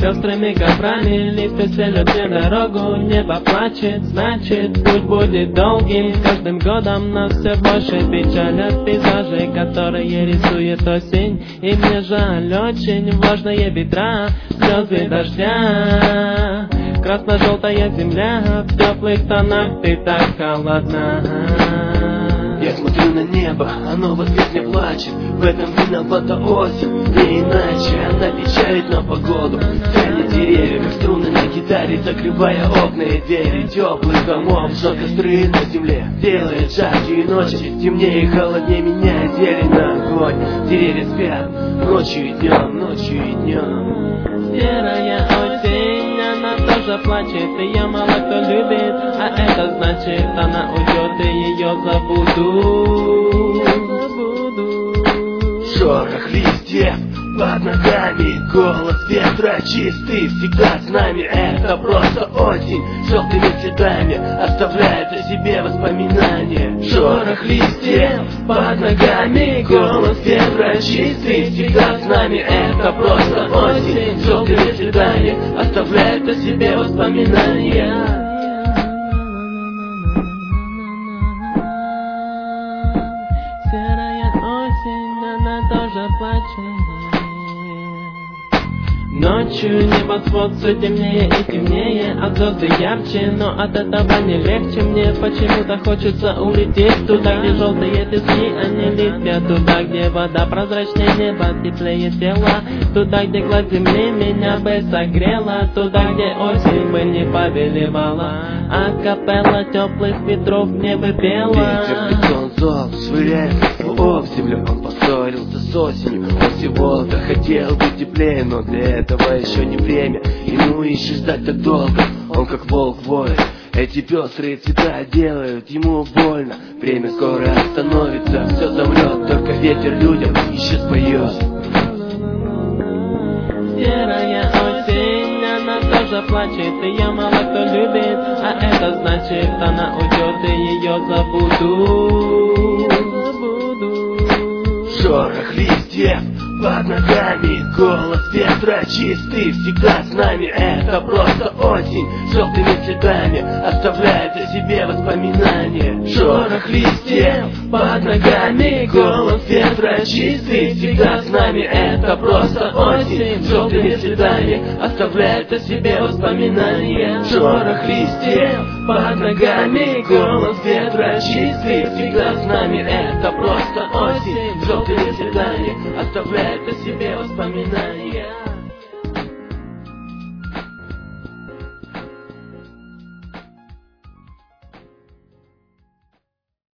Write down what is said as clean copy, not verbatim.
пестрыми коврами, лифты стелют мне дорогу. Небо плачет, значит путь будет долгим. С каждым годом нас все больше печалят пейзажи, которые рисует осень. И мне жаль очень влажные ветра, слезы дождя. Красно-желтая земля, в теплых тонах ты так холодна. Я смотрю на небо, оно в ответ не плачет. В этом виновата осень, не иначе. Она печалит на погоду. Тянет деревья, как струны на гитаре, закрывая окна и двери теплых домов. Жжет костры на земле, делает жаркие ночи. Темнее и холоднее меняет зелень на огонь. Деревья спят ночью и днем, ночью и днем. Серая осень, она тоже плачет, ее мало кто любит, а это значит, она уйдет, и ее забуду. Шорох листьев под ногами, голос ветра чистый всегда с нами. Это просто осень, желтыми цветами оставляет о себе воспоминания. Шорох листьев под ногами, голос ветра чистый всегда с нами. Это просто осень, желтыми цветами оставляет о себе воспоминания. Серая осень, она тоже плачет. Ночью небосвод все темнее и темнее, а звезды ярче, но от этого не легче. Мне почему-то хочется улететь туда, где желтые пески, они летят. Туда, где вода прозрачнее неба, теплее тела. Туда, где гладь земли меня бы согрела. Туда, где осень бы не повелевала, а капелла теплых ветров мне бы пела. Ветер бетон зол, швыряет об землю. Он поссорился с осенью, он всего-то хотел быть теплее, но для этого еще не время, ему еще ждать так долго. Он как волк воет, эти пестрые цвета делают ему больно. Время скоро остановится, все замрет, только ветер людям еще споет. Серая осень, она тоже плачет, ее мало кто любит, а это значит, она уйдет, и ее забуду. Шорох листьев под ногами, голос ветра чистый всегда с нами. Это просто осень, желтыми цветами оставляет о себе воспоминания. Шорох листьев под ногами, голос ветра чистый всегда с нами. Это просто осень, желтыми цветами оставляет о себе воспоминания. Шорох листьев под ногами, голос ветра чистый всегда с нами. Это просто осень, желтыми цветами оставляет о себе